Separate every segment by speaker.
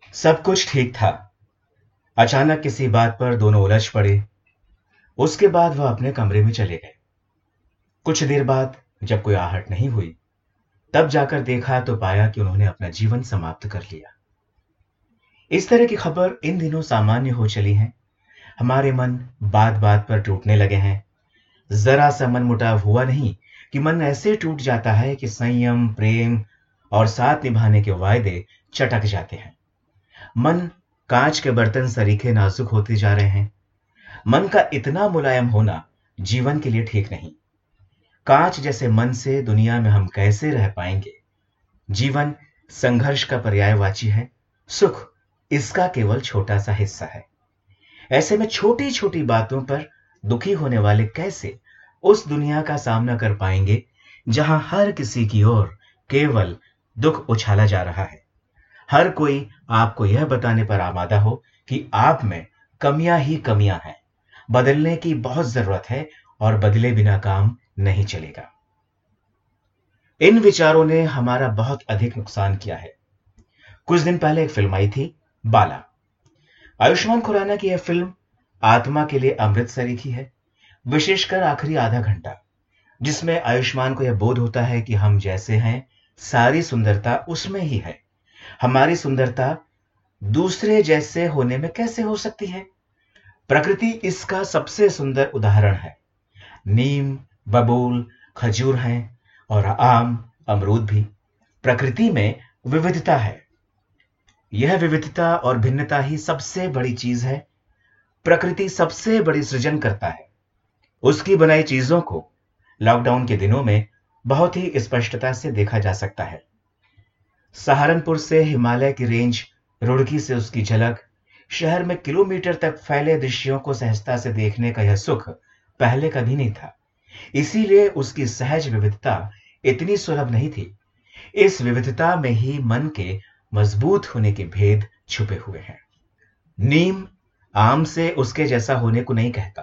Speaker 1: सब कुछ ठीक था। अचानक किसी बात पर दोनों उलझ पड़े। उसके बाद वह अपने कमरे में चले गए। कुछ देर बाद जब कोई आहट नहीं हुई, तब जाकर देखा तो पाया कि उन्होंने अपना जीवन समाप्त कर लिया। इस तरह की खबर इन दिनों सामान्य हो चली है। हमारे मन बात बात पर टूटने लगे हैं। जरा सा मन मुटाव हुआ नहीं कि मन ऐसे टूट जाता है कि संयम, प्रेम और साथ निभाने के वायदे चटक जाते हैं। मन कांच के बर्तन सरीखे नाजुक होते जा रहे हैं। मन का इतना मुलायम होना जीवन के लिए ठीक नहीं। कांच जैसे मन से दुनिया में हम कैसे रह पाएंगे? जीवन संघर्ष का पर्यायवाची है। सुख इसका केवल छोटा सा हिस्सा है। ऐसे में छोटी छोटी बातों पर दुखी होने वाले कैसे उस दुनिया का सामना कर पाएंगे जहां हर किसी की ओर केवल दुख उछाला जा रहा है। हर कोई आपको यह बताने पर आमादा हो कि आप में कमियां ही कमियां हैं। बदलने की बहुत जरूरत है और बदले बिना काम नहीं चलेगा। इन विचारों ने हमारा बहुत अधिक नुकसान किया है। कुछ दिन पहले एक फिल्म आई थी, बाला। आयुष्मान खुराना की यह फिल्म आत्मा के लिए अमृत सरीखी है, विशेषकर आखिरी आधा घंटा, जिसमें आयुष्मान को यह बोध होता है कि हम जैसे हैं, सारी सुंदरता उसमें ही है। हमारी सुंदरता दूसरे जैसे होने में कैसे हो सकती है? प्रकृति इसका सबसे सुंदर उदाहरण है। नीम, बबूल, खजूर हैं और आम, अमरूद भी। प्रकृति में विविधता है। यह विविधता और भिन्नता ही सबसे बड़ी चीज है। प्रकृति सबसे बड़ी सृजन करता है। उसकी बनाई चीजों को लॉकडाउन के दिनों में बहुत ही स्पष्टता से देखा जा सकता है। सहारनपुर से हिमालय की रेंज, रुड़की से उसकी झलक, शहर में किलोमीटर तक फैले दृश्यों को सहजता से देखने का यह सुख पहले कभी नहीं था। इसीलिए उसकी सहज विविधता इतनी सुलभ नहीं थी। इस विविधता में ही मन के मजबूत होने के भेद छुपे हुए हैं। नीम आम से उसके जैसा होने को नहीं कहता,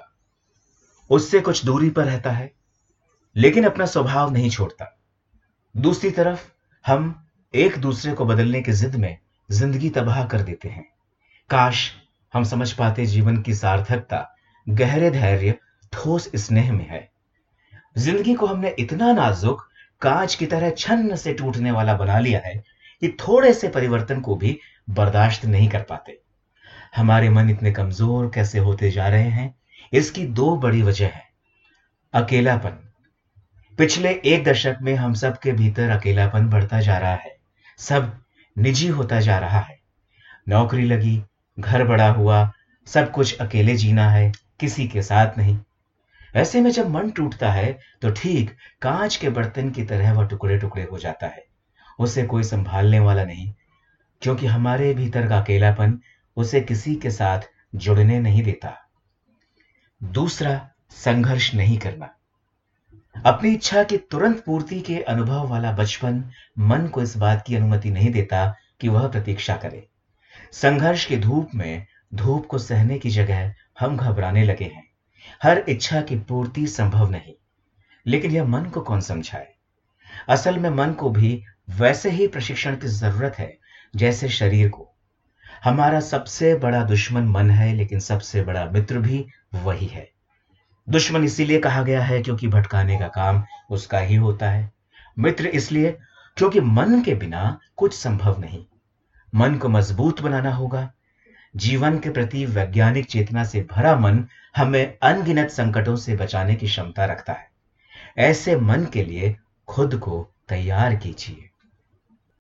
Speaker 1: उससे कुछ दूरी पर रहता है, लेकिन अपना स्वभाव नहीं छोड़ता। दूसरी तरफ हम एक दूसरे को बदलने की जिद में जिंदगी तबाह कर देते हैं। काश हम समझ पाते जीवन की सार्थकता गहरे धैर्य, ठोस स्नेह में है। जिंदगी को हमने इतना नाजुक, कांच की तरह छन्न से टूटने वाला बना लिया है कि थोड़े से परिवर्तन को भी बर्दाश्त नहीं कर पाते। हमारे मन इतने कमजोर कैसे होते जा रहे हैं? इसकी दो बड़ी वजह है। अकेलापन। पिछले एक दशक में हम सब के भीतर अकेलापन बढ़ता जा रहा है। सब निजी होता जा रहा है। नौकरी लगी, घर बड़ा हुआ, सब कुछ अकेले जीना है, किसी के साथ नहीं। ऐसे में जब मन टूटता है तो ठीक कांच के बर्तन की तरह वह टुकड़े टुकड़े हो जाता है। उसे कोई संभालने वाला नहीं, क्योंकि हमारे भीतर का अकेलापन उसे किसी के साथ जुड़ने नहीं देता। दूसरा, संघर्ष नहीं करना। अपनी इच्छा की तुरंत पूर्ति के अनुभव वाला बचपन मन को इस बात की अनुमति नहीं देता कि वह प्रतीक्षा करे। संघर्ष की धूप में धूप को सहने की जगह हम घबराने लगे हैं। हर इच्छा की पूर्ति संभव नहीं, लेकिन यह मन को कौन समझाए? असल में मन को भी वैसे ही प्रशिक्षण की जरूरत है जैसे शरीर को। हमारा सबसे बड़ा दुश्मन मन है, लेकिन सबसे बड़ा मित्र भी वही है। दुश्मन इसीलिए कहा गया है क्योंकि भटकाने का काम उसका ही होता है। मित्र इसलिए क्योंकि मन के बिना कुछ संभव नहीं। मन को मजबूत बनाना होगा। जीवन के प्रति वैज्ञानिक चेतना से भरा मन हमें अनगिनत संकटों से बचाने की क्षमता रखता है। ऐसे मन के लिए खुद को तैयार कीजिए।